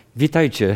Witajcie,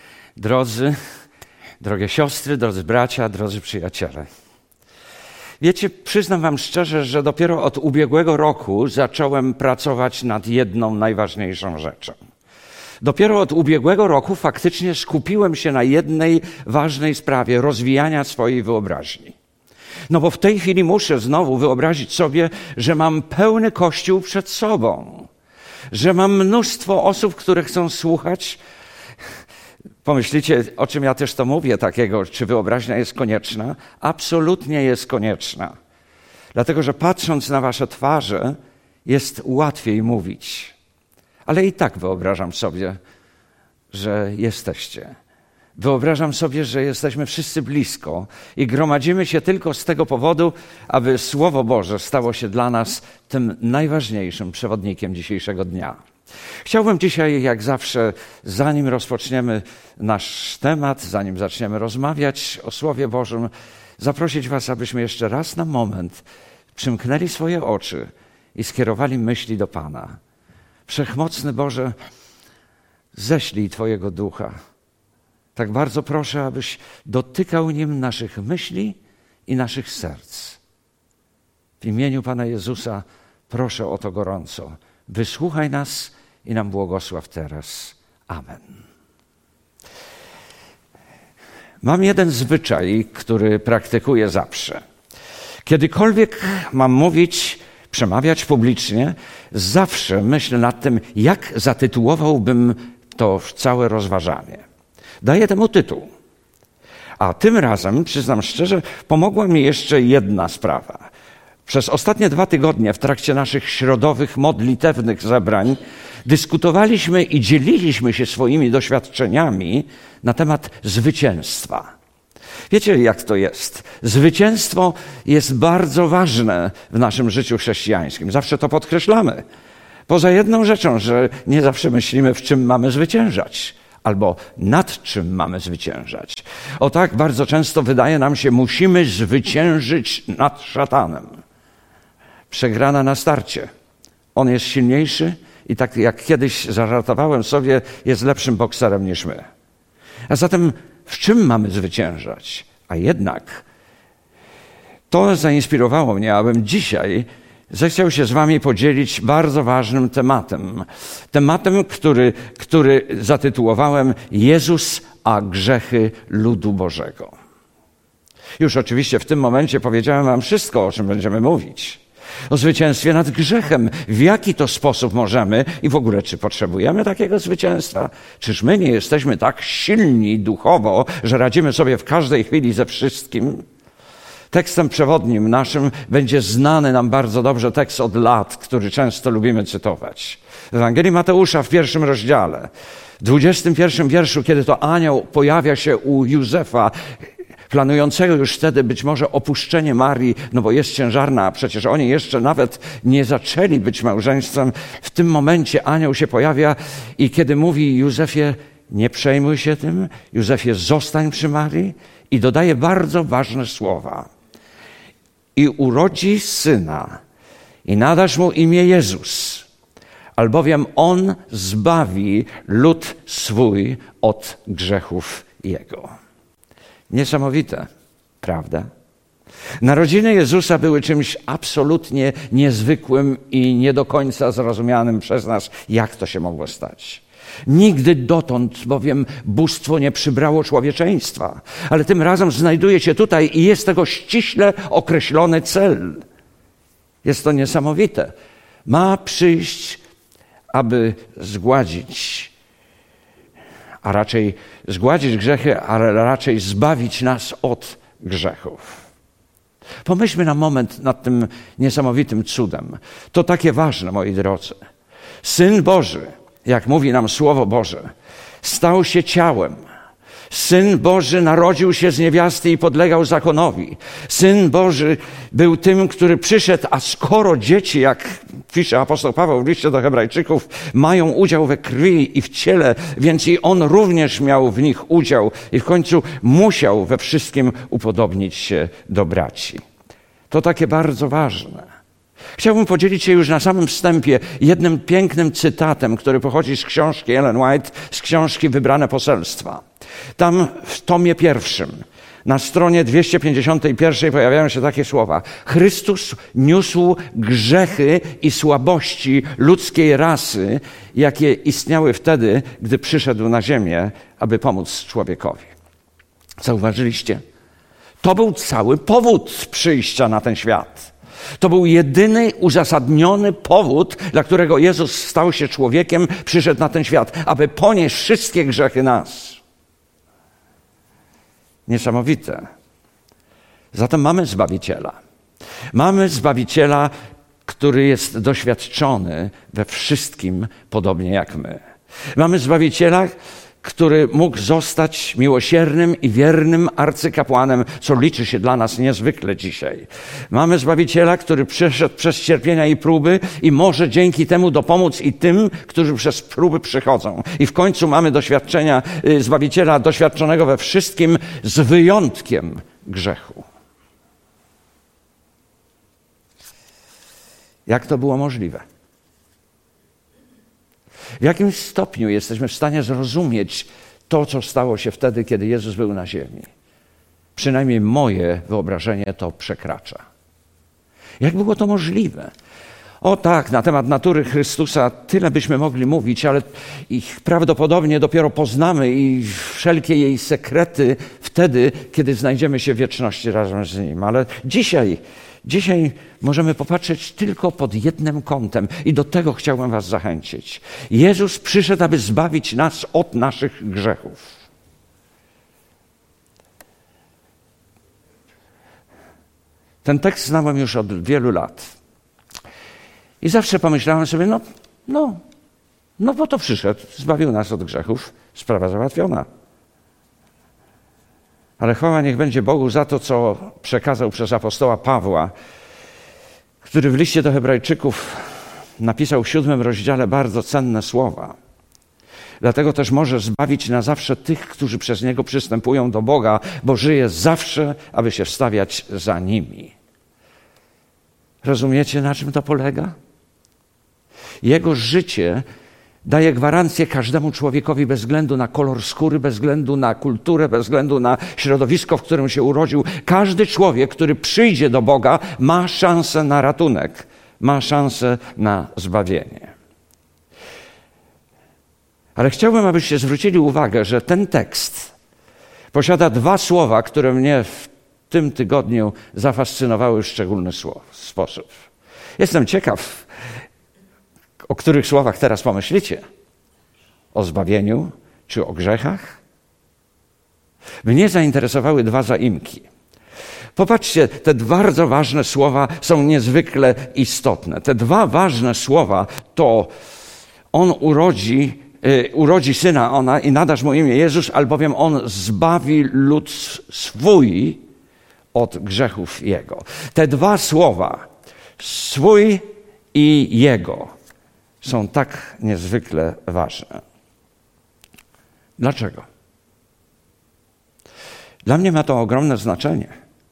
drogie siostry, drodzy bracia, drodzy przyjaciele. Wiecie, przyznam wam szczerze, że dopiero od ubiegłego roku zacząłem pracować nad jedną najważniejszą rzeczą. Dopiero od ubiegłego roku faktycznie skupiłem się na jednej ważnej sprawie rozwijania swojej wyobraźni. No bo w tej chwili muszę znowu wyobrazić sobie, że mam pełny Kościół przed sobą, że mam mnóstwo osób, które chcą słuchać. Pomyślicie, o czym ja też to mówię takiego, czy wyobraźnia jest konieczna? Absolutnie jest konieczna. Dlatego, że patrząc na wasze twarze jest łatwiej mówić. Ale i tak wyobrażam sobie, że jesteście. Wyobrażam sobie, że jesteśmy wszyscy blisko i gromadzimy się tylko z tego powodu, aby Słowo Boże stało się dla nas tym najważniejszym przewodnikiem dzisiejszego dnia. Chciałbym dzisiaj, jak zawsze, zanim rozpoczniemy nasz temat, zanim zaczniemy rozmawiać o Słowie Bożym, zaprosić was, abyśmy jeszcze raz na moment przymknęli swoje oczy i skierowali myśli do Pana. Wszechmocny Boże, ześlij Twojego Ducha. Tak bardzo proszę, abyś dotykał nim naszych myśli i naszych serc. W imieniu Pana Jezusa proszę o to gorąco. Wysłuchaj nas i nam błogosław teraz. Amen. Mam jeden zwyczaj, który praktykuję zawsze. Kiedykolwiek mam mówić, przemawiać publicznie, zawsze myślę nad tym, jak zatytułowałbym to całe rozważanie. Daję temu tytuł. A tym razem, przyznam szczerze, pomogła mi jeszcze jedna sprawa. Przez ostatnie 2 tygodnie w trakcie naszych środowych, modlitewnych zebrań dyskutowaliśmy i dzieliliśmy się swoimi doświadczeniami na temat zwycięstwa. Wiecie, jak to jest? Zwycięstwo jest bardzo ważne w naszym życiu chrześcijańskim. Zawsze to podkreślamy. Poza jedną rzeczą, że nie zawsze myślimy, w czym mamy zwyciężać. Albo nad czym mamy zwyciężać. O tak, bardzo często wydaje nam się, musimy zwyciężyć nad szatanem. Przegrana na starcie. On jest silniejszy i tak jak kiedyś zażartowałem sobie, jest lepszym bokserem niż my. A zatem w czym mamy zwyciężać? A jednak to zainspirowało mnie, abym dzisiaj zechciał się z wami podzielić bardzo ważnym tematem. Tematem, który zatytułowałem Jezus, a grzechy ludu Bożego. Już oczywiście w tym momencie powiedziałem wam wszystko, o czym będziemy mówić. O zwycięstwie nad grzechem. W jaki to sposób możemy i w ogóle czy potrzebujemy takiego zwycięstwa? Czyż my nie jesteśmy tak silni duchowo, że radzimy sobie w każdej chwili ze wszystkim? Tekstem przewodnim naszym będzie znany nam bardzo dobrze tekst od lat, który często lubimy cytować. W Ewangelii Mateusza w 1 rozdziale, w 21 wierszu, kiedy to anioł pojawia się u Józefa, planującego już wtedy być może opuszczenie Marii, no bo jest ciężarna, a przecież oni jeszcze nawet nie zaczęli być małżeństwem. W tym momencie anioł się pojawia i kiedy mówi Józefie, nie przejmuj się tym, Józefie, zostań przy Marii, i dodaje bardzo ważne słowa. I urodzi syna i nadasz mu imię Jezus, albowiem on zbawi lud swój od grzechów jego. Niesamowite, prawda? Narodziny Jezusa były czymś absolutnie niezwykłym i nie do końca zrozumianym przez nas, jak to się mogło stać. Nigdy dotąd bowiem bóstwo nie przybrało człowieczeństwa, ale tym razem znajduje się tutaj i jest tego ściśle określony cel. Jest to niesamowite. Ma przyjść, aby zgładzić, a raczej zgładzić grzechy, a raczej zbawić nas od grzechów. Pomyślmy na moment nad tym niesamowitym cudem. To takie ważne, moi drodzy. Syn Boży, jak mówi nam Słowo Boże, stał się ciałem. Syn Boży narodził się z niewiasty i podlegał zakonowi. Syn Boży był tym, który przyszedł, a skoro dzieci, jak pisze apostoł Paweł w liście do Hebrajczyków, mają udział we krwi i w ciele, więc i on również miał w nich udział i w końcu musiał we wszystkim upodobnić się do braci. To takie bardzo ważne. Chciałbym podzielić się już na samym wstępie jednym pięknym cytatem, który pochodzi z książki Ellen White, z książki Wybrane poselstwa. Tam w tomie pierwszym, na stronie 251 pojawiają się takie słowa. Chrystus niósł grzechy i słabości ludzkiej rasy, jakie istniały wtedy, gdy przyszedł na ziemię, aby pomóc człowiekowi. Zauważyliście? To był cały powód przyjścia na ten świat. To był jedyny uzasadniony powód, dla którego Jezus stał się człowiekiem, przyszedł na ten świat, aby ponieść wszystkie grzechy nas. Niesamowite. Zatem mamy Zbawiciela. Mamy Zbawiciela, który jest doświadczony we wszystkim, podobnie jak my. Mamy Zbawiciela, który mógł zostać miłosiernym i wiernym arcykapłanem, co liczy się dla nas niezwykle dzisiaj. Mamy Zbawiciela, który przeszedł przez cierpienia i próby i może dzięki temu dopomóc i tym, którzy przez próby przychodzą. I w końcu mamy doświadczenia Zbawiciela doświadczonego we wszystkim z wyjątkiem grzechu. Jak to było możliwe? W jakim stopniu jesteśmy w stanie zrozumieć to, co stało się wtedy, kiedy Jezus był na ziemi? Przynajmniej moje wyobrażenie to przekracza. Jak było to możliwe? O tak, na temat natury Chrystusa tyle byśmy mogli mówić, ale ich prawdopodobnie dopiero poznamy i wszelkie jej sekrety wtedy, kiedy znajdziemy się w wieczności razem z Nim. Ale dzisiaj możemy popatrzeć tylko pod jednym kątem i do tego chciałbym was zachęcić. Jezus przyszedł, aby zbawić nas od naszych grzechów. Ten tekst znałem już od wielu lat. I zawsze pomyślałem sobie, no bo to przyszedł, zbawił nas od grzechów, sprawa załatwiona. Ale chwała niech będzie Bogu za to, co przekazał przez apostoła Pawła, który w liście do Hebrajczyków napisał w 7 rozdziale bardzo cenne słowa. Dlatego też może zbawić na zawsze tych, którzy przez Niego przystępują do Boga, bo żyje zawsze, aby się wstawiać za nimi. Rozumiecie, na czym to polega? Jego życie daje gwarancję każdemu człowiekowi bez względu na kolor skóry, bez względu na kulturę, bez względu na środowisko, w którym się urodził. Każdy człowiek, który przyjdzie do Boga, ma szansę na ratunek, ma szansę na zbawienie. Ale chciałbym, abyście zwrócili uwagę, że ten tekst posiada 2 słowa, które mnie w tym tygodniu zafascynowały w szczególny sposób. Jestem ciekaw, o których słowach teraz pomyślicie? O zbawieniu czy o grzechach? Mnie zainteresowały 2 zaimki. Popatrzcie, te bardzo ważne słowa są niezwykle istotne. Te 2 ważne słowa to on urodzi syna ona i nadasz mu imię Jezus, albowiem on zbawi lud swój od grzechów jego. Te 2 słowa, swój i jego, są tak niezwykle ważne. Dlaczego? Dla mnie ma to ogromne znaczenie.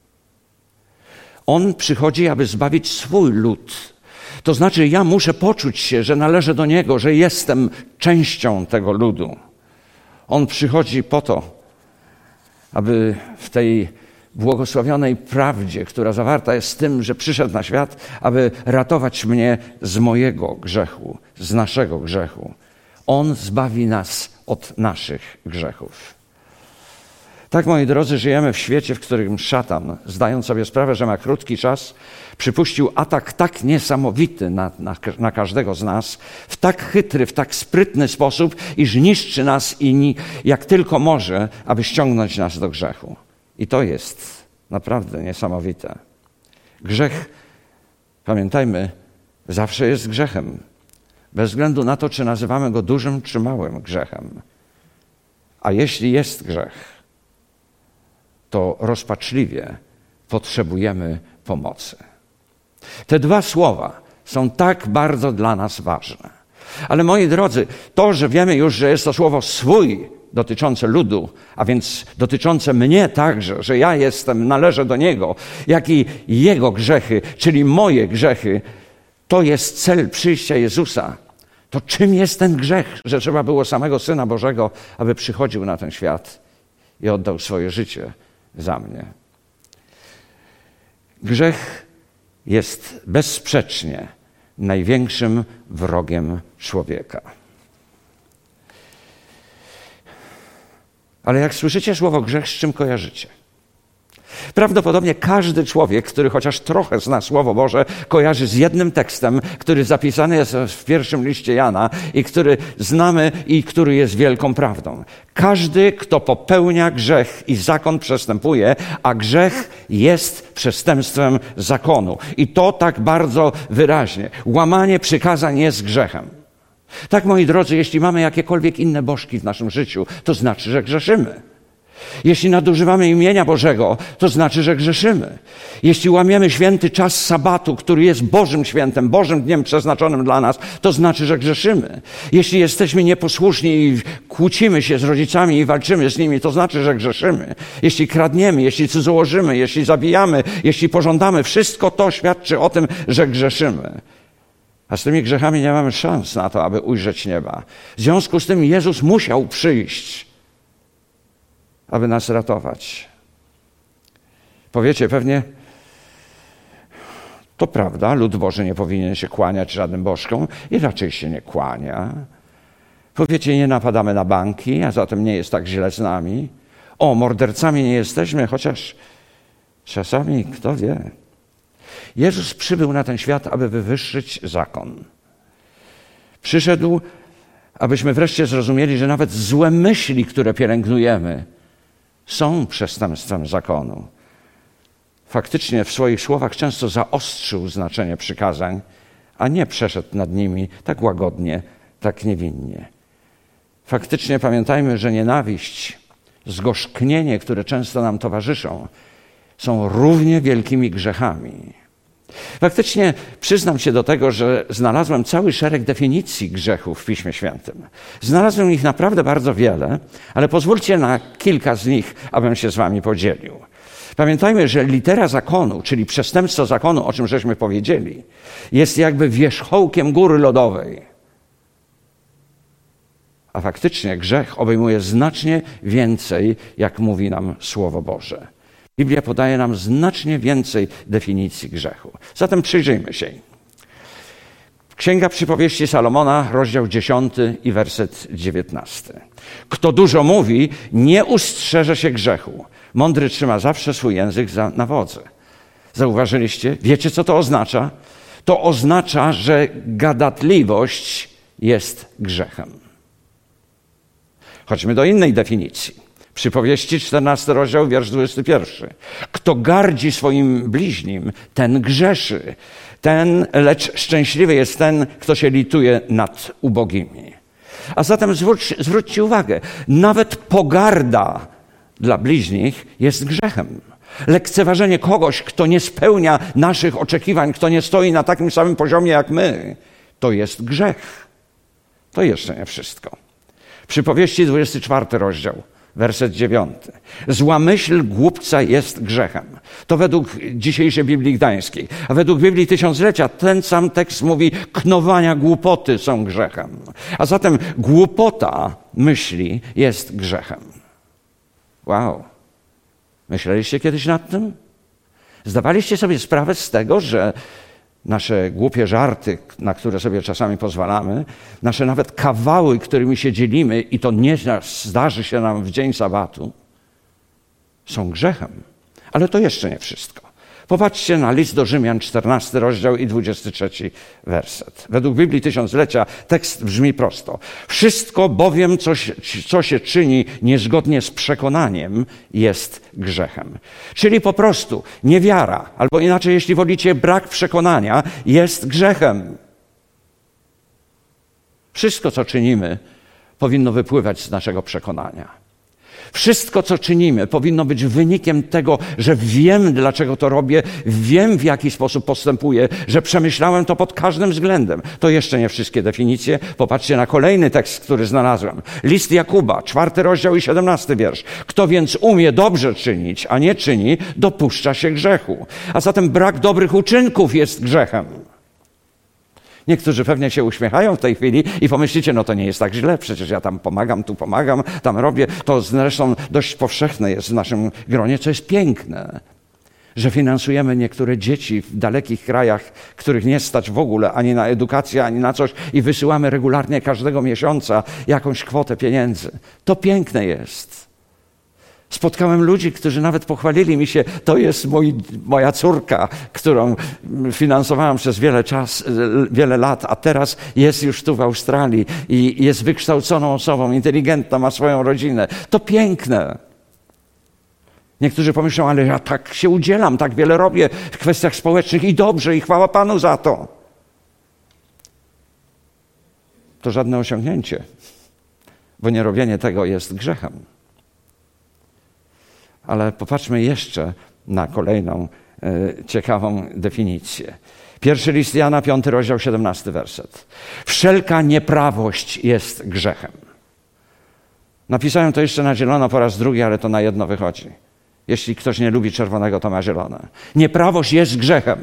On przychodzi, aby zbawić swój lud. To znaczy, ja muszę poczuć się, że należę do Niego, że jestem częścią tego ludu. On przychodzi po to, aby w tej błogosławionej prawdzie, która zawarta jest w tym, że przyszedł na świat, aby ratować mnie z mojego grzechu, z naszego grzechu. On zbawi nas od naszych grzechów. Tak, moi drodzy, żyjemy w świecie, w którym szatan, zdając sobie sprawę, że ma krótki czas, przypuścił atak tak niesamowity na każdego z nas, w tak chytry, w tak sprytny sposób, iż niszczy nas jak tylko może, aby ściągnąć nas do grzechu. I to jest naprawdę niesamowite. Grzech, pamiętajmy, zawsze jest grzechem. Bez względu na to, czy nazywamy go dużym, czy małym grzechem. A jeśli jest grzech, to rozpaczliwie potrzebujemy pomocy. Te 2 słowa są tak bardzo dla nas ważne. Ale moi drodzy, to, że wiemy już, że jest to słowo swój dotyczące ludu, a więc dotyczące mnie także, że ja należę do Niego, jak i Jego grzechy, czyli moje grzechy, to jest cel przyjścia Jezusa, to czym jest ten grzech, że trzeba było samego Syna Bożego, aby przychodził na ten świat i oddał swoje życie za mnie? Grzech jest bezsprzecznie największym wrogiem człowieka. Ale jak słyszycie słowo grzech, z czym kojarzycie? Prawdopodobnie każdy człowiek, który chociaż trochę zna Słowo Boże, kojarzy z jednym tekstem, który zapisany jest w pierwszym liście Jana i który znamy i który jest wielką prawdą. Każdy, kto popełnia grzech i zakon przestępuje, a grzech jest przestępstwem zakonu. I to tak bardzo wyraźnie. Łamanie przykazań jest grzechem. Tak, moi drodzy, jeśli mamy jakiekolwiek inne bożki w naszym życiu, to znaczy, że grzeszymy. Jeśli nadużywamy imienia Bożego, to znaczy, że grzeszymy. Jeśli łamiemy święty czas sabatu, który jest Bożym świętem, Bożym dniem przeznaczonym dla nas, to znaczy, że grzeszymy. Jeśli jesteśmy nieposłuszni i kłócimy się z rodzicami i walczymy z nimi, to znaczy, że grzeszymy. Jeśli kradniemy, jeśli cudzołożymy, jeśli zabijamy, jeśli pożądamy, wszystko to świadczy o tym, że grzeszymy. A z tymi grzechami nie mamy szans na to, aby ujrzeć nieba. W związku z tym Jezus musiał przyjść, aby nas ratować. Powiecie pewnie, to prawda, lud Boży nie powinien się kłaniać żadnym bożkom i raczej się nie kłania. Powiecie, nie napadamy na banki, a zatem nie jest tak źle z nami. O, mordercami nie jesteśmy, chociaż czasami, kto wie. Jezus przybył na ten świat, aby wywyższyć zakon. Przyszedł, abyśmy wreszcie zrozumieli, że nawet złe myśli, które pielęgnujemy, są przestępstwem zakonu. Faktycznie w swoich słowach często zaostrzył znaczenie przykazań, a nie przeszedł nad nimi tak łagodnie, tak niewinnie. Faktycznie pamiętajmy, że nienawiść, zgorzknienie, które często nam towarzyszą, są równie wielkimi grzechami. Faktycznie przyznam się do tego, że znalazłem cały szereg definicji grzechów w Piśmie Świętym. Znalazłem ich naprawdę bardzo wiele, ale pozwólcie na kilka z nich, abym się z wami podzielił. Pamiętajmy, że litera zakonu, czyli przestępstwo zakonu, o czym żeśmy powiedzieli, jest jakby wierzchołkiem góry lodowej. A faktycznie grzech obejmuje znacznie więcej, jak mówi nam Słowo Boże. Biblia podaje nam znacznie więcej definicji grzechu. Zatem przyjrzyjmy się. Księga Przypowieści Salomona, rozdział 10 i werset 19. Kto dużo mówi, nie ustrzeże się grzechu. Mądry trzyma zawsze swój język na wodzy. Zauważyliście? Wiecie, co to oznacza? To oznacza, że gadatliwość jest grzechem. Chodźmy do innej definicji. Przypowieści 14 rozdział, wiersz 21. Kto gardzi swoim bliźnim, ten grzeszy. Lecz szczęśliwy jest ten, kto się lituje nad ubogimi. A zatem zwróćcie uwagę, nawet pogarda dla bliźnich jest grzechem. Lekceważenie kogoś, kto nie spełnia naszych oczekiwań, kto nie stoi na takim samym poziomie jak my, to jest grzech. To jeszcze nie wszystko. Przypowieści 24 rozdział. Werset 9. Zła myśl głupca jest grzechem. To według dzisiejszej Biblii Gdańskiej. A według Biblii Tysiąclecia ten sam tekst mówi, knowania głupoty są grzechem. A zatem głupota myśli jest grzechem. Wow. Myśleliście kiedyś nad tym? Zdawaliście sobie sprawę z tego, że nasze głupie żarty, na które sobie czasami pozwalamy, nasze nawet kawały, którymi się dzielimy i to nie zdarzy się nam w dzień sabatu, są grzechem. Ale to jeszcze nie wszystko. Popatrzcie na list do Rzymian, 14 rozdział i 23 werset. Według Biblii Tysiąclecia tekst brzmi prosto. Wszystko bowiem, co się czyni niezgodnie z przekonaniem, jest grzechem. Czyli po prostu niewiara, albo inaczej, jeśli wolicie, brak przekonania, jest grzechem. Wszystko, co czynimy, powinno wypływać z naszego przekonania. Wszystko, co czynimy, powinno być wynikiem tego, że wiem, dlaczego to robię, wiem, w jaki sposób postępuję, że przemyślałem to pod każdym względem. To jeszcze nie wszystkie definicje. Popatrzcie na kolejny tekst, który znalazłem. List Jakuba, 4 rozdział i 17 wiersz. Kto więc umie dobrze czynić, a nie czyni, dopuszcza się grzechu. A zatem brak dobrych uczynków jest grzechem. Niektórzy pewnie się uśmiechają w tej chwili i pomyślicie, no to nie jest tak źle, przecież ja tam pomagam, tu pomagam, tam robię. To zresztą dość powszechne jest w naszym gronie, co jest piękne, że finansujemy niektóre dzieci w dalekich krajach, których nie stać w ogóle ani na edukację, ani na coś i wysyłamy regularnie każdego miesiąca jakąś kwotę pieniędzy. To piękne jest. Spotkałem ludzi, którzy nawet pochwalili mi się, to jest moja córka, którą finansowałam przez wiele lat, a teraz jest już tu w Australii i jest wykształconą osobą, inteligentna, ma swoją rodzinę. To piękne. Niektórzy pomyślą, ale ja tak się udzielam, tak wiele robię w kwestiach społecznych i dobrze, i chwała Panu za to. To żadne osiągnięcie, bo nierobienie tego jest grzechem. Ale popatrzmy jeszcze na kolejną ciekawą definicję. 1 list Jana, 5 rozdział, 17 werset. Wszelka nieprawość jest grzechem. Napisałem to jeszcze na zielono po raz drugi, ale to na jedno wychodzi. Jeśli ktoś nie lubi czerwonego, to ma zielone. Nieprawość jest grzechem.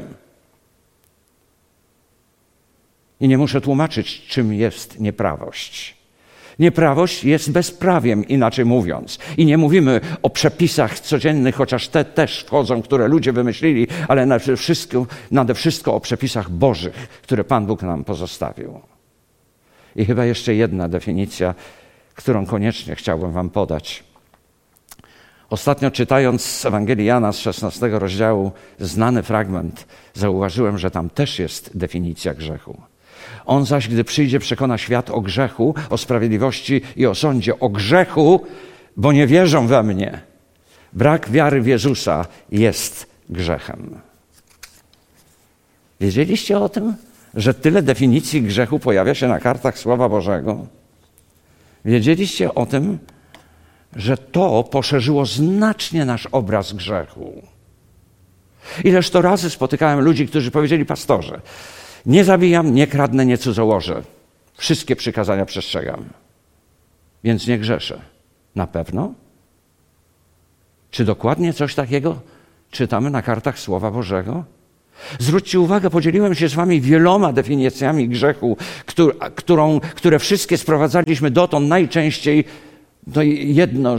I nie muszę tłumaczyć, czym jest nieprawość. Nieprawość jest bezprawiem, inaczej mówiąc. I nie mówimy o przepisach codziennych, chociaż te też wchodzą, które ludzie wymyślili, ale nade wszystko o przepisach bożych, które Pan Bóg nam pozostawił. I chyba jeszcze jedna definicja, którą koniecznie chciałbym wam podać. Ostatnio czytając z Ewangelii Jana z 16 rozdziału znany fragment, zauważyłem, że tam też jest definicja grzechu. On zaś, gdy przyjdzie, przekona świat o grzechu, o sprawiedliwości i o sądzie. O grzechu, bo nie wierzą we mnie. Brak wiary w Jezusa jest grzechem. Wiedzieliście o tym, że tyle definicji grzechu pojawia się na kartach Słowa Bożego? Wiedzieliście o tym, że to poszerzyło znacznie nasz obraz grzechu? Ileż to razy spotykałem ludzi, którzy powiedzieli: pastorze, nie zabijam, nie kradnę, nie cudzołożę. Wszystkie przykazania przestrzegam, więc nie grzeszę. Na pewno? Czy dokładnie coś takiego czytamy na kartach Słowa Bożego? Zwróćcie uwagę, podzieliłem się z wami wieloma definicjami grzechu, które wszystkie sprowadzaliśmy dotąd najczęściej do jednego,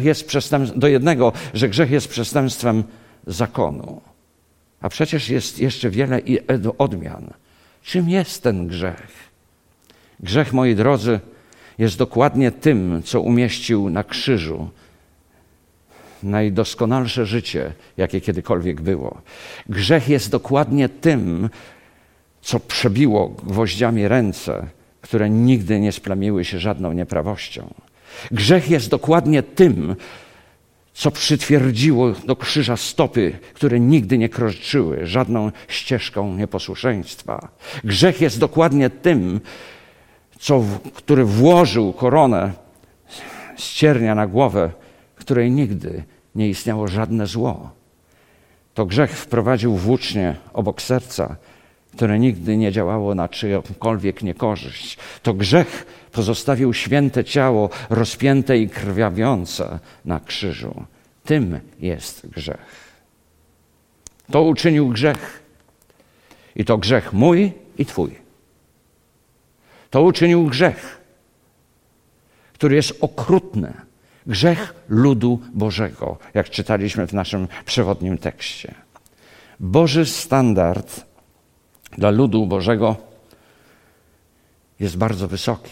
że grzech jest przestępstwem zakonu. A przecież jest jeszcze wiele odmian. Czym jest ten grzech? Grzech, moi drodzy, jest dokładnie tym, co umieścił na krzyżu najdoskonalsze życie, jakie kiedykolwiek było. Grzech jest dokładnie tym, co przebiło gwoździami ręce, które nigdy nie splamiły się żadną nieprawością. Grzech jest dokładnie tym, co przytwierdziło do krzyża stopy, które nigdy nie kroczyły żadną ścieżką nieposłuszeństwa. Grzech jest dokładnie tym, który włożył koronę z ciernia na głowę, w której nigdy nie istniało żadne zło. To grzech wprowadził włócznie obok serca, które nigdy nie działało na czyjąkolwiek niekorzyść. To grzech pozostawił święte ciało rozpięte i krwawiące na krzyżu. Tym jest grzech. To uczynił grzech. I to grzech mój i twój. To uczynił grzech, który jest okrutny. Grzech ludu Bożego, jak czytaliśmy w naszym przewodnim tekście. Boży standard dla ludu Bożego jest bardzo wysoki.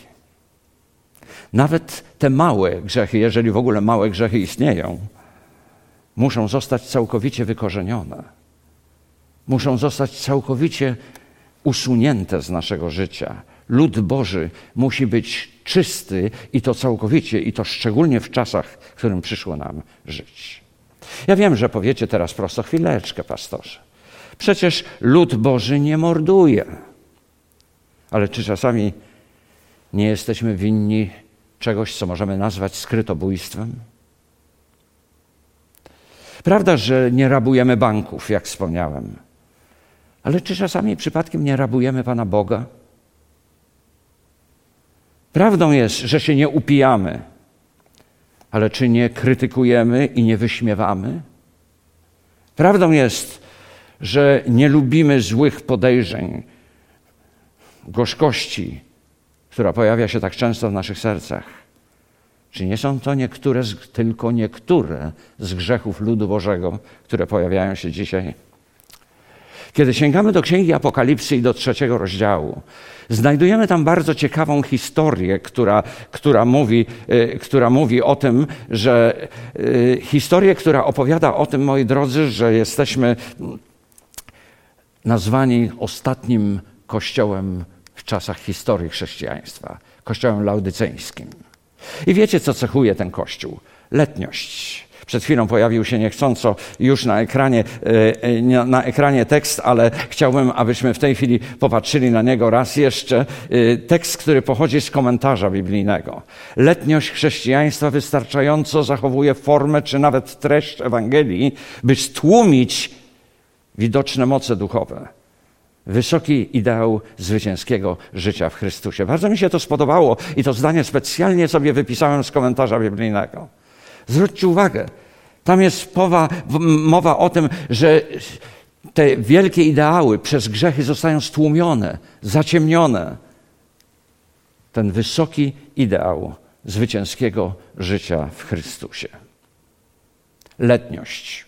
Nawet te małe grzechy, jeżeli w ogóle małe grzechy istnieją, muszą zostać całkowicie wykorzenione. Muszą zostać całkowicie usunięte z naszego życia. Lud Boży musi być czysty i to całkowicie, i to szczególnie w czasach, w którym przyszło nam żyć. Ja wiem, że powiecie teraz prosto: chwileczkę, pastorze. Przecież lud Boży nie morduje. Ale czy czasami nie jesteśmy winni czegoś, co możemy nazwać skrytobójstwem? Prawda, że nie rabujemy banków, jak wspomniałem. Ale czy czasami przypadkiem nie rabujemy Pana Boga? Prawdą jest, że się nie upijamy, ale czy nie krytykujemy i nie wyśmiewamy? Prawdą jest, że nie lubimy złych podejrzeń, gorzkości, która pojawia się tak często w naszych sercach? Czy nie są to tylko niektóre z grzechów ludu Bożego, które pojawiają się dzisiaj? Kiedy sięgamy do Księgi Apokalipsy i do 3 rozdziału, znajdujemy tam bardzo ciekawą historię, która mówi o tym, że historię, która opowiada o tym, moi drodzy, że jesteśmy nazwani ostatnim kościołem w czasach historii chrześcijaństwa, kościołem laudyceńskim. I wiecie, co cechuje ten kościół? Letniość. Przed chwilą pojawił się niechcąco już na ekranie tekst, ale chciałbym, abyśmy w tej chwili popatrzyli na niego raz jeszcze. Tekst, który pochodzi z komentarza biblijnego. Letniość chrześcijaństwa wystarczająco zachowuje formę czy nawet treść Ewangelii, by stłumić widoczne moce duchowe. Wysoki ideał zwycięskiego życia w Chrystusie. Bardzo mi się to spodobało i to zdanie specjalnie sobie wypisałem z komentarza biblijnego. Zwróćcie uwagę, tam jest mowa o tym, że te wielkie ideały przez grzechy zostają stłumione, zaciemnione. Ten wysoki ideał zwycięskiego życia w Chrystusie. Letniość.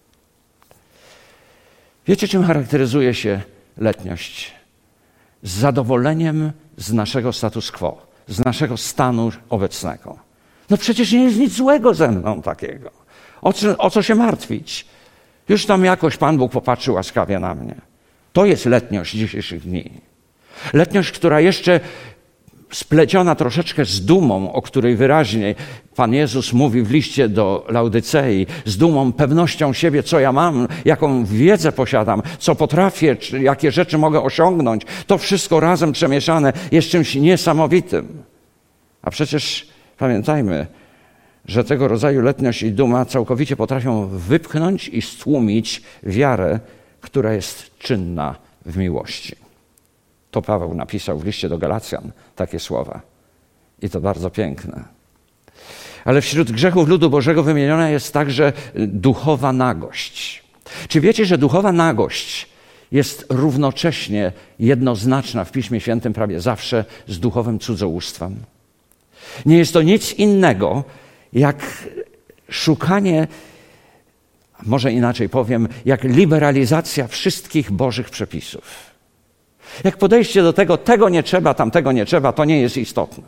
Wiecie, czym charakteryzuje się letniość? Z zadowoleniem z naszego status quo, z naszego stanu obecnego. No przecież nie jest nic złego ze mną takiego. O co się martwić? Już tam jakoś Pan Bóg popatrzył łaskawie na mnie. To jest letniość dzisiejszych dni. Letniość, która jeszcze spleciona troszeczkę z dumą, o której wyraźnie Pan Jezus mówi w liście do Laudycei, z dumą, pewnością siebie, co ja mam, jaką wiedzę posiadam, co potrafię, jakie rzeczy mogę osiągnąć. To wszystko razem przemieszane jest czymś niesamowitym. A przecież pamiętajmy, że tego rodzaju letniość i duma całkowicie potrafią wypchnąć i stłumić wiarę, która jest czynna w miłości. To Paweł napisał w liście do Galacjan takie słowa. I to bardzo piękne. Ale wśród grzechów ludu Bożego wymieniona jest także duchowa nagość. Czy wiecie, że duchowa nagość jest równocześnie jednoznaczna w Piśmie Świętym prawie zawsze z duchowym cudzołóstwem? Nie jest to nic innego, jak szukanie, może inaczej powiem, jak liberalizacja wszystkich Bożych przepisów. Jak podejście do tego nie trzeba, tamtego nie trzeba, to nie jest istotne.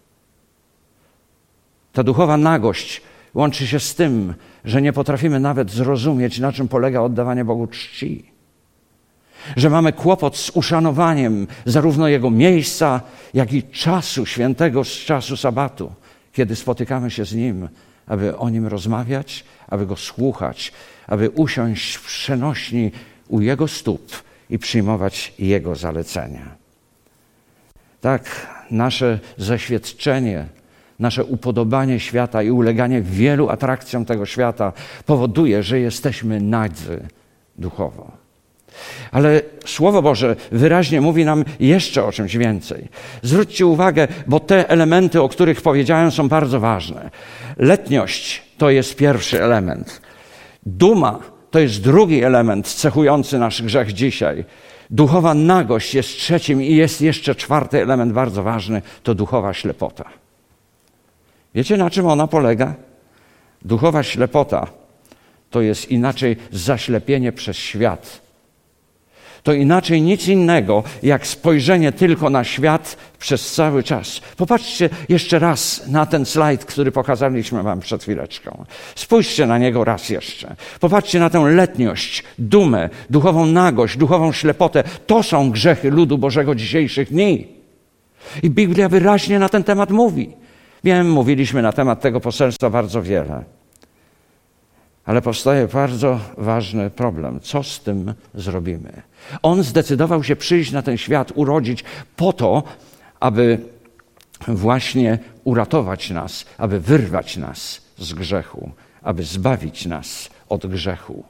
Ta duchowa nagość łączy się z tym, że nie potrafimy nawet zrozumieć, na czym polega oddawanie Bogu czci. Że mamy kłopot z uszanowaniem zarówno Jego miejsca, jak i czasu świętego, z czasu sabatu, kiedy spotykamy się z Nim, aby o Nim rozmawiać, aby Go słuchać, aby usiąść w przenośni u Jego stóp i przyjmować Jego zalecenia. Tak, nasze zaświadczenie, nasze upodobanie świata i uleganie wielu atrakcjom tego świata powoduje, że jesteśmy nadzy duchowo. Ale Słowo Boże wyraźnie mówi nam jeszcze o czymś więcej. Zwróćcie uwagę, bo te elementy, o których powiedziałem, są bardzo ważne. Letniość to jest pierwszy element. Duma to jest drugi element cechujący nasz grzech dzisiaj. Duchowa nagość jest trzecim i jest jeszcze czwarty element bardzo ważny, to duchowa ślepota. Wiecie, na czym ona polega? Duchowa ślepota to jest inaczej zaślepienie przez świat. To inaczej nic innego, jak spojrzenie tylko na świat przez cały czas. Popatrzcie jeszcze raz na ten slajd, który pokazaliśmy wam przed chwileczką. Spójrzcie na niego raz jeszcze. Popatrzcie na tę letniość, dumę, duchową nagość, duchową ślepotę. To są grzechy ludu Bożego dzisiejszych dni. I Biblia wyraźnie na ten temat mówi. Wiem, mówiliśmy na temat tego poselstwa bardzo wiele. Ale powstaje bardzo ważny problem. Co z tym zrobimy? On zdecydował się przyjść na ten świat, urodzić po to, aby właśnie uratować nas, aby wyrwać nas z grzechu, aby zbawić nas od grzechu.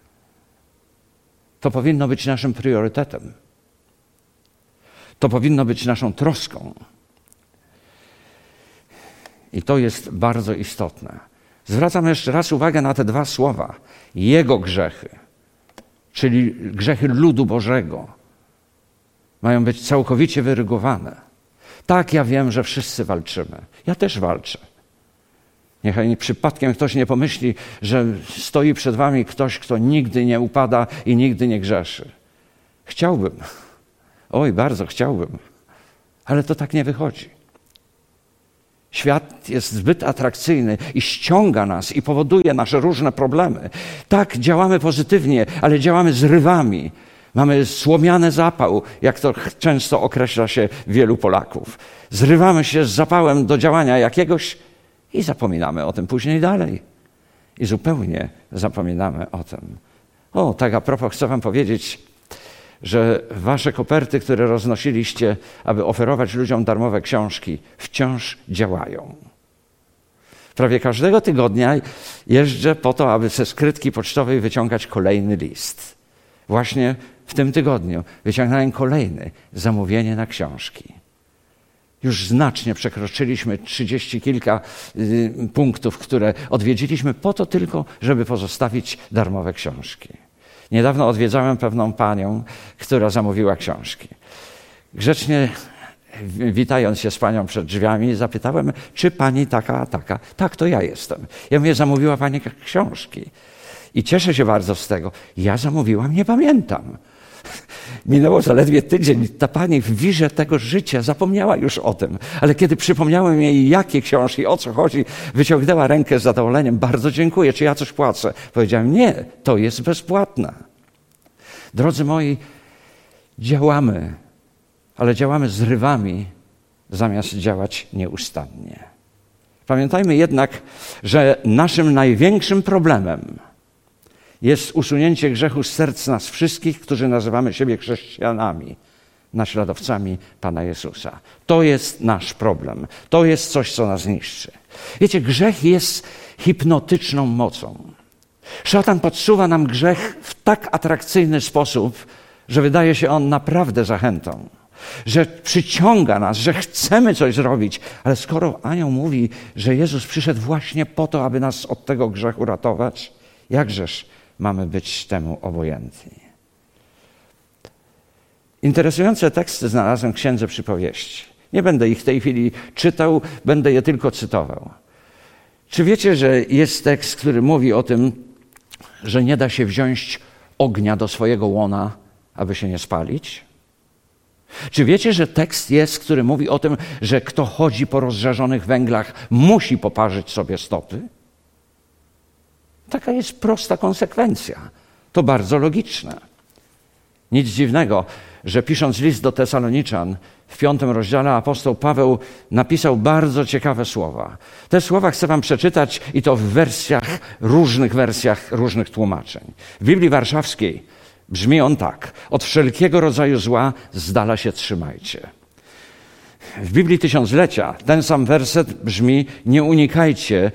To powinno być naszym priorytetem. To powinno być naszą troską. I to jest bardzo istotne. Zwracam jeszcze raz uwagę na te dwa słowa. Jego grzechy, czyli grzechy ludu Bożego. Mają być całkowicie wyrygowane. Tak, ja wiem, że wszyscy walczymy. Ja też walczę. Niechaj przypadkiem ktoś nie pomyśli, że stoi przed wami ktoś, kto nigdy nie upada i nigdy nie grzeszy. Chciałbym. Oj, bardzo chciałbym. Ale to tak nie wychodzi. Świat jest zbyt atrakcyjny i ściąga nas i powoduje nasze różne problemy. Tak, działamy pozytywnie, ale działamy zrywami. Mamy słomiany zapał, jak to często określa się wielu Polaków. Zrywamy się z zapałem do działania jakiegoś i zapominamy o tym później dalej. I zupełnie zapominamy o tym. O, tak a propos chcę wam powiedzieć, że wasze koperty, które roznosiliście, aby oferować ludziom darmowe książki, wciąż działają. Prawie każdego tygodnia jeżdżę po to, aby ze skrytki pocztowej wyciągać kolejny list. Właśnie w tym tygodniu wyciągnąłem kolejne zamówienie na książki. Już znacznie przekroczyliśmy 30 kilka punktów, które odwiedziliśmy po to tylko, żeby pozostawić darmowe książki. Niedawno odwiedzałem pewną panią, która zamówiła książki. Grzecznie witając się z panią przed drzwiami, zapytałem, czy pani taka, taka? Tak, to ja jestem. Ja mówię, zamówiła pani książki. I cieszę się bardzo z tego. Ja zamówiłam, nie pamiętam. Minęło zaledwie tydzień. Ta pani w wirze tego życia zapomniała już o tym. Ale kiedy przypomniałem jej, jakie książki, o co chodzi, wyciągnęła rękę z zadowoleniem. Bardzo dziękuję. Czy ja coś płacę? Powiedziałem, nie, to jest bezpłatne. Drodzy moi, działamy, ale działamy zrywami, zamiast działać nieustannie. Pamiętajmy jednak, że naszym największym problemem jest usunięcie grzechu z serc nas wszystkich, którzy nazywamy siebie chrześcijanami, naśladowcami Pana Jezusa. To jest nasz problem. To jest coś, co nas niszczy. Wiecie, grzech jest hipnotyczną mocą. Szatan podsuwa nam grzech w tak atrakcyjny sposób, że wydaje się on naprawdę zachętą. Że przyciąga nas, że chcemy coś zrobić. Ale skoro anioł mówi, że Jezus przyszedł właśnie po to, aby nas od tego grzechu ratować, jakżeż mamy być temu obojętni. Interesujące teksty znalazłem w Księdze Przypowieści. Nie będę ich w tej chwili czytał, będę je tylko cytował. Czy wiecie, że jest tekst, który mówi o tym, że nie da się wziąć ognia do swojego łona, aby się nie spalić? Czy wiecie, że tekst jest, który mówi o tym, że kto chodzi po rozżarzonych węglach, musi poparzyć sobie stopy? Taka jest prosta konsekwencja. To bardzo logiczne. Nic dziwnego, że pisząc list do Tesaloniczan w 5 rozdziale apostoł Paweł napisał bardzo ciekawe słowa. Te słowa chcę wam przeczytać i to w różnych wersjach, różnych tłumaczeń. W Biblii Warszawskiej brzmi on tak. Od wszelkiego rodzaju zła z dala się trzymajcie. W Biblii Tysiąclecia ten sam werset brzmi nie unikajcie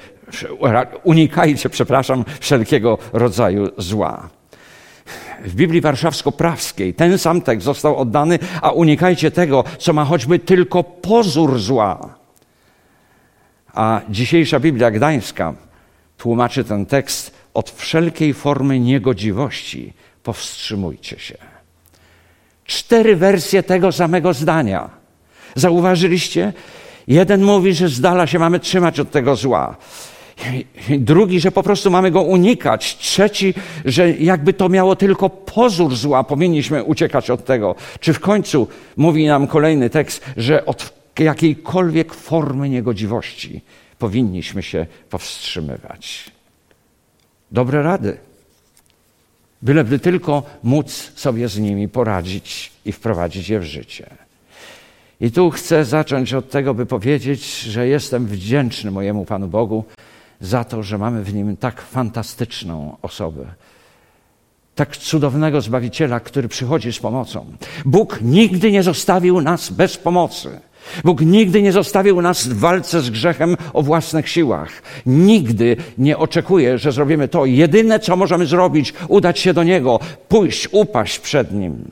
wszelkiego rodzaju zła. W Biblii Warszawsko-Prawskiej ten sam tekst został oddany, a unikajcie tego, co ma choćby tylko pozór zła. A dzisiejsza Biblia Gdańska tłumaczy ten tekst od wszelkiej formy niegodziwości powstrzymujcie się. 4 wersje tego samego zdania. Zauważyliście? Jeden mówi, że z dala się mamy trzymać od tego zła. Drugi, że po prostu mamy go unikać. Trzeci, że jakby to miało tylko pozór zła, powinniśmy uciekać od tego. Czy w końcu mówi nam kolejny tekst, że od jakiejkolwiek formy niegodziwości powinniśmy się powstrzymywać. Dobre rady. Byleby tylko móc sobie z nimi poradzić i wprowadzić je w życie. I tu chcę zacząć od tego, by powiedzieć, że jestem wdzięczny mojemu Panu Bogu za to, że mamy w Nim tak fantastyczną osobę. Tak cudownego Zbawiciela, który przychodzi z pomocą. Bóg nigdy nie zostawił nas bez pomocy. Bóg nigdy nie zostawił nas w walce z grzechem o własnych siłach. Nigdy nie oczekuje, że zrobimy to. Jedyne, co możemy zrobić, udać się do Niego, pójść, upaść przed Nim.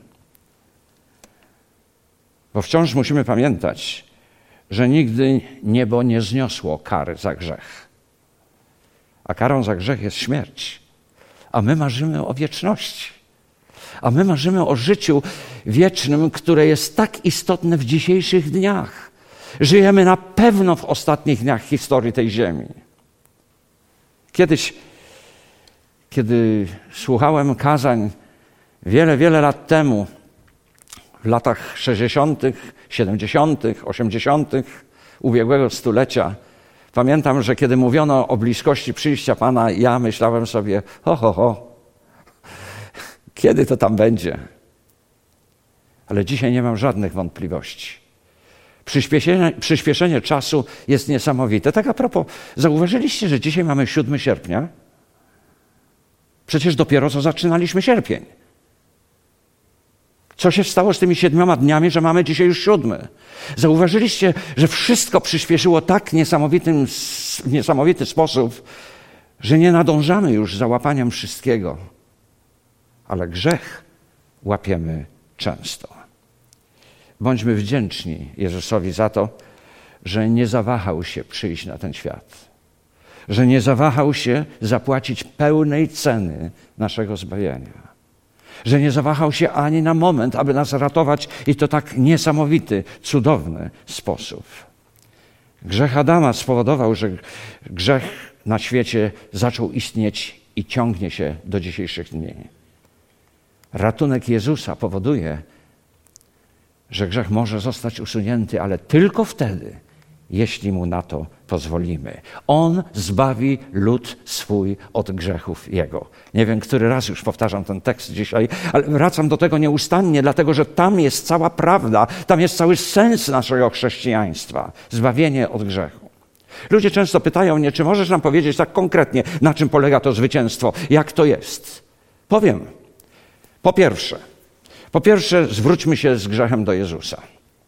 Bo wciąż musimy pamiętać, że nigdy niebo nie zniosło kary za grzech. A karą za grzech jest śmierć. A my marzymy o wieczności. A my marzymy o życiu wiecznym, które jest tak istotne w dzisiejszych dniach. Żyjemy na pewno w ostatnich dniach historii tej ziemi. Kiedyś, kiedy słuchałem kazań wiele lat temu, w latach 60., 70., 80. ubiegłego stulecia, pamiętam, że kiedy mówiono o bliskości przyjścia Pana, ja myślałem sobie, kiedy to tam będzie? Ale dzisiaj nie mam żadnych wątpliwości. Przyspieszenie czasu jest niesamowite. Tak a propos, zauważyliście, że dzisiaj mamy 7 sierpnia? Przecież dopiero co zaczynaliśmy sierpień. Co się stało z tymi 7 dniami, że mamy dzisiaj już 7? Zauważyliście, że wszystko przyspieszyło tak niesamowity sposób, że nie nadążamy już za łapaniem wszystkiego. Ale grzech łapiemy często. Bądźmy wdzięczni Jezusowi za to, że nie zawahał się przyjść na ten świat. Że nie zawahał się zapłacić pełnej ceny naszego zbawienia. Że nie zawahał się ani na moment, aby nas ratować i to tak niesamowity, cudowny sposób. Grzech Adama spowodował, że grzech na świecie zaczął istnieć i ciągnie się do dzisiejszych dni. Ratunek Jezusa powoduje, że grzech może zostać usunięty, ale tylko wtedy, jeśli Mu na to pozwolimy. On zbawi lud swój od grzechów jego. Nie wiem, który raz już powtarzam ten tekst dzisiaj, ale wracam do tego nieustannie, dlatego że tam jest cała prawda, tam jest cały sens naszego chrześcijaństwa. Zbawienie od grzechu. Ludzie często pytają mnie, czy możesz nam powiedzieć tak konkretnie, na czym polega to zwycięstwo, jak to jest? Powiem. Po pierwsze, zwróćmy się z grzechem do Jezusa.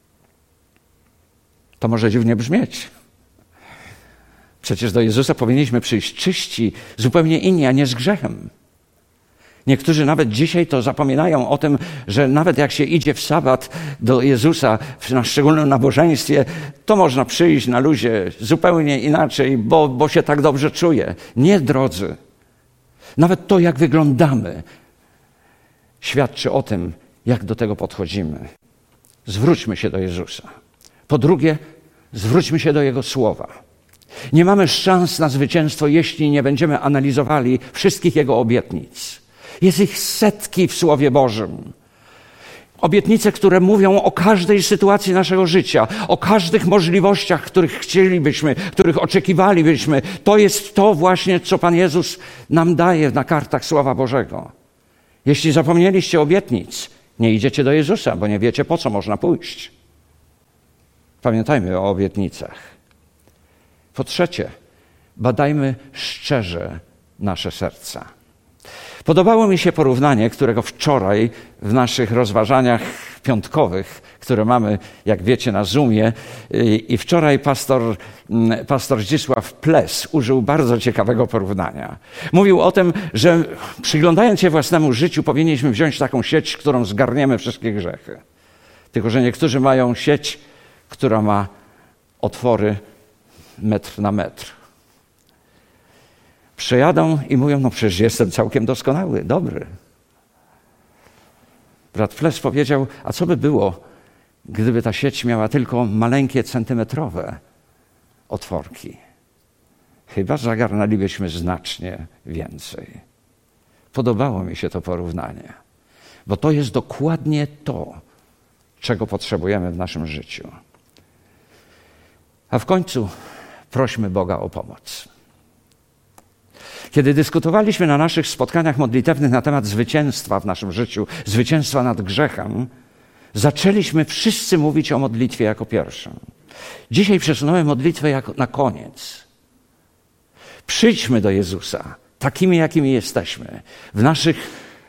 To może dziwnie brzmieć. Przecież do Jezusa powinniśmy przyjść czyści, zupełnie inni, a nie z grzechem. Niektórzy nawet dzisiaj to zapominają o tym, że nawet jak się idzie w sabat do Jezusa na szczególnym nabożeństwie, to można przyjść na luzie zupełnie inaczej, bo się tak dobrze czuje. Nie, drodzy. Nawet to, jak wyglądamy, świadczy o tym, jak do tego podchodzimy. Zwróćmy się do Jezusa. Po drugie, zwróćmy się do Jego Słowa. Nie mamy szans na zwycięstwo, jeśli nie będziemy analizowali wszystkich Jego obietnic. Jest ich setki w Słowie Bożym. Obietnice, które mówią o każdej sytuacji naszego życia, o każdych możliwościach, których chcielibyśmy, których oczekiwalibyśmy. To jest to właśnie, co Pan Jezus nam daje na kartach Słowa Bożego. Jeśli zapomnieliście obietnic, nie idziecie do Jezusa, bo nie wiecie, po co można pójść. Pamiętajmy o obietnicach. Po trzecie, badajmy szczerze nasze serca. Podobało mi się porównanie, którego wczoraj w naszych rozważaniach piątkowych, które mamy, jak wiecie, na Zoomie, i wczoraj pastor Zdzisław Ples użył bardzo ciekawego porównania. Mówił o tym, że przyglądając się własnemu życiu, powinniśmy wziąć taką sieć, którą zgarniemy wszystkie grzechy. Tylko że niektórzy mają sieć, która ma otwory metr na metr. Przejadą i mówią, no przecież jestem całkiem doskonały, dobry. Brat Ples powiedział, a co by było, gdyby ta sieć miała tylko maleńkie centymetrowe otworki? Chyba zagarnęlibyśmy znacznie więcej. Podobało mi się to porównanie, bo to jest dokładnie to, czego potrzebujemy w naszym życiu. A w końcu prośmy Boga o pomoc. Kiedy dyskutowaliśmy na naszych spotkaniach modlitewnych na temat zwycięstwa w naszym życiu, zwycięstwa nad grzechem, zaczęliśmy wszyscy mówić o modlitwie jako pierwszym. Dzisiaj przesunąłem modlitwę na koniec. Przyjdźmy do Jezusa, takimi, jakimi jesteśmy, w naszych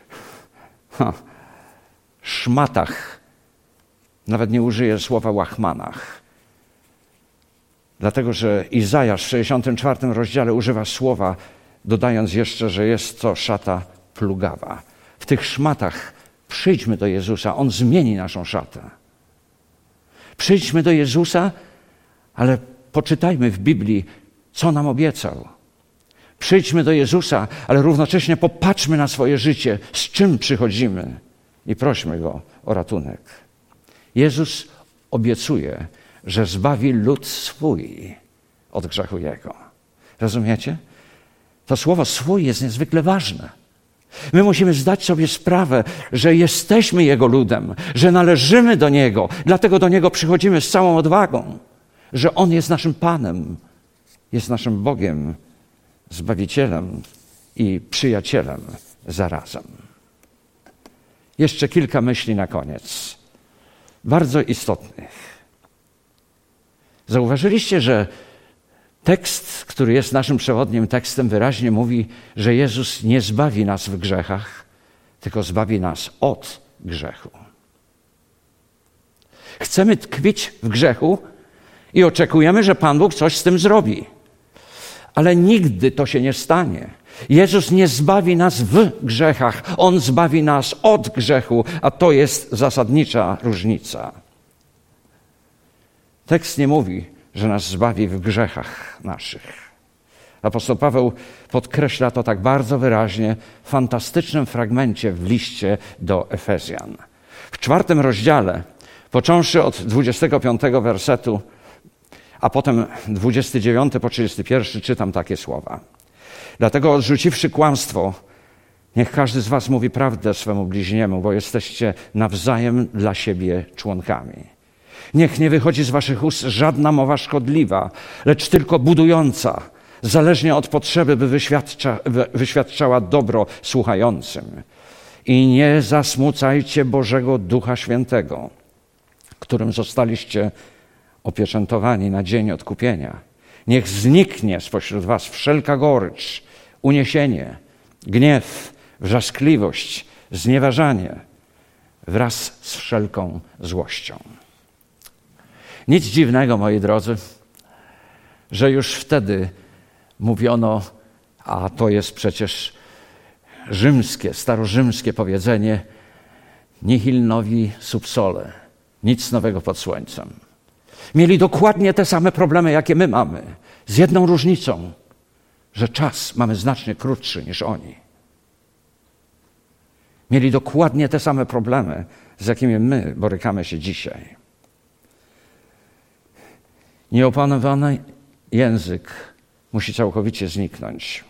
szmatach, nawet nie użyję słowa łachmanach, dlatego że Izajasz w 64 rozdziale używa słowa, dodając jeszcze, że jest to szata plugawa. W tych szmatach przyjdźmy do Jezusa, On zmieni naszą szatę. Przyjdźmy do Jezusa, ale poczytajmy w Biblii, co nam obiecał. Przyjdźmy do Jezusa, ale równocześnie popatrzmy na swoje życie, z czym przychodzimy. i prośmy Go o ratunek. Jezus obiecuje, że zbawi lud swój od grzechu jego. Rozumiecie? To słowo swój jest niezwykle ważne. My musimy zdać sobie sprawę, że jesteśmy Jego ludem, że należymy do Niego, dlatego do Niego przychodzimy z całą odwagą, że On jest naszym Panem, jest naszym Bogiem, Zbawicielem i przyjacielem zarazem. Jeszcze kilka myśli na koniec, bardzo istotnych. Zauważyliście, że tekst, który jest naszym przewodnim tekstem, wyraźnie mówi, że Jezus nie zbawi nas w grzechach, tylko zbawi nas od grzechu. Chcemy tkwić w grzechu i oczekujemy, że Pan Bóg coś z tym zrobi. Ale nigdy to się nie stanie. Jezus nie zbawi nas w grzechach, On zbawi nas od grzechu, a to jest zasadnicza różnica. Tekst nie mówi, że nas zbawi w grzechach naszych. Apostoł Paweł podkreśla to tak bardzo wyraźnie w fantastycznym fragmencie w liście do Efezjan. W 4 rozdziale, począwszy od 25 wersetu, a potem 29 po 31 czytam takie słowa. Dlatego odrzuciwszy kłamstwo, niech każdy z was mówi prawdę swemu bliźniemu, bo jesteście nawzajem dla siebie członkami. Niech nie wychodzi z waszych ust żadna mowa szkodliwa, lecz tylko budująca, zależnie od potrzeby, by wyświadczała dobro słuchającym. I nie zasmucajcie Bożego Ducha Świętego, którym zostaliście opieczętowani na dzień odkupienia. Niech zniknie spośród was wszelka gorycz, uniesienie, gniew, wrzaskliwość, znieważanie wraz z wszelką złością. Nic dziwnego, moi drodzy, że już wtedy mówiono, a to jest przecież rzymskie, starorzymskie powiedzenie, nihil novi sub sole, nic nowego pod słońcem. Mieli dokładnie te same problemy, jakie my mamy, z jedną różnicą, że czas mamy znacznie krótszy niż oni. Mieli dokładnie te same problemy, z jakimi my borykamy się dzisiaj. Nieopanowany język musi całkowicie zniknąć.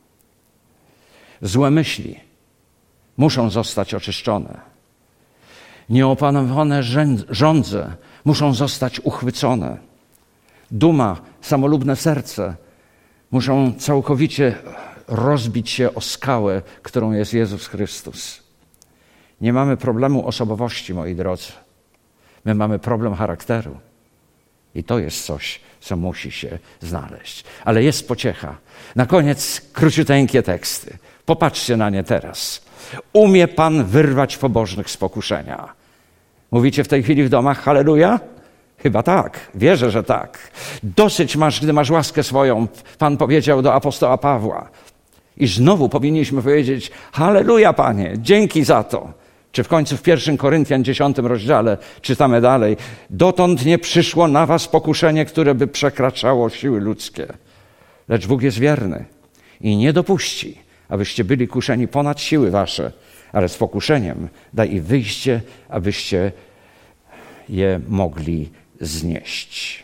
Złe myśli muszą zostać oczyszczone. Nieopanowane żądze muszą zostać uchwycone. Duma, samolubne serce muszą całkowicie rozbić się o skałę, którą jest Jezus Chrystus. Nie mamy problemu osobowości, moi drodzy. My mamy problem charakteru. I to jest coś, co musi się znaleźć. Ale jest pociecha. Na koniec króciuteńkie teksty. Popatrzcie na nie teraz. Umie Pan wyrwać pobożnych z pokuszenia. Mówicie w tej chwili w domach halleluja? Chyba tak. Wierzę, że tak. Dosyć masz, gdy masz łaskę swoją. Pan powiedział do apostoła Pawła. I znowu powinniśmy powiedzieć halleluja, Panie. Dzięki za to. Czy w końcu w 1 Koryntian 10 rozdziale czytamy dalej. Dotąd nie przyszło na was pokuszenie, które by przekraczało siły ludzkie. Lecz Bóg jest wierny i nie dopuści, abyście byli kuszeni ponad siły wasze, ale z pokuszeniem da i wyjście, abyście je mogli znieść.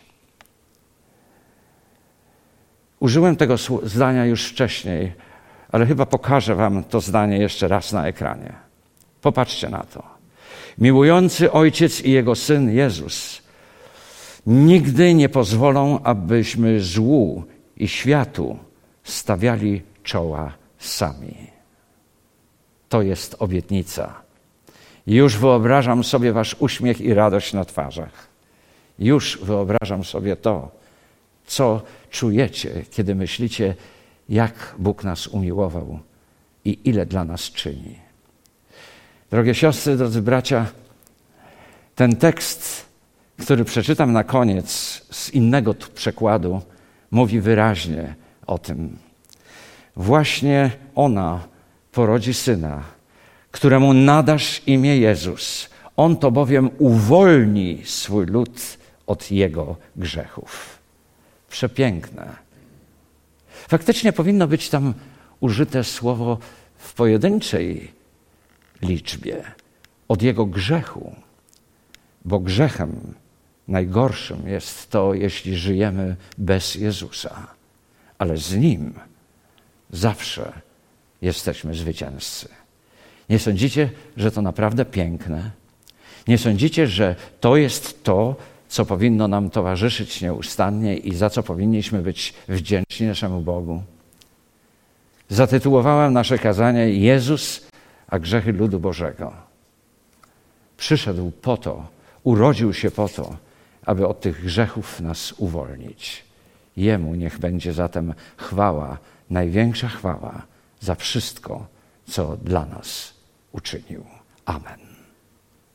Użyłem tego zdania już wcześniej, ale chyba pokażę wam to zdanie jeszcze raz na ekranie. Popatrzcie na to. Miłujący Ojciec i Jego Syn Jezus nigdy nie pozwolą, abyśmy złu i światu stawiali czoła sami. To jest obietnica. Już wyobrażam sobie wasz uśmiech i radość na twarzach. Już wyobrażam sobie to, co czujecie, kiedy myślicie, jak Bóg nas umiłował i ile dla nas czyni. Drogie siostry, drodzy bracia, ten tekst, który przeczytam na koniec z innego przekładu, mówi wyraźnie o tym. Właśnie ona porodzi syna, któremu nadasz imię Jezus. On to bowiem uwolni swój lud od jego grzechów. Przepiękne. Faktycznie powinno być tam użyte słowo w pojedynczej liczbie. od Jego grzechu, bo grzechem najgorszym jest to, jeśli żyjemy bez Jezusa, ale z Nim zawsze jesteśmy zwycięzcy. Nie sądzicie, że to naprawdę piękne? Nie sądzicie, że to jest to, co powinno nam towarzyszyć nieustannie i za co powinniśmy być wdzięczni naszemu Bogu? Zatytułowałem nasze kazanie Jezus, a grzechy ludu Bożego. Przyszedł po to, urodził się po to, aby od tych grzechów nas uwolnić. Jemu niech będzie zatem chwała, największa chwała za wszystko, co dla nas uczynił. Amen.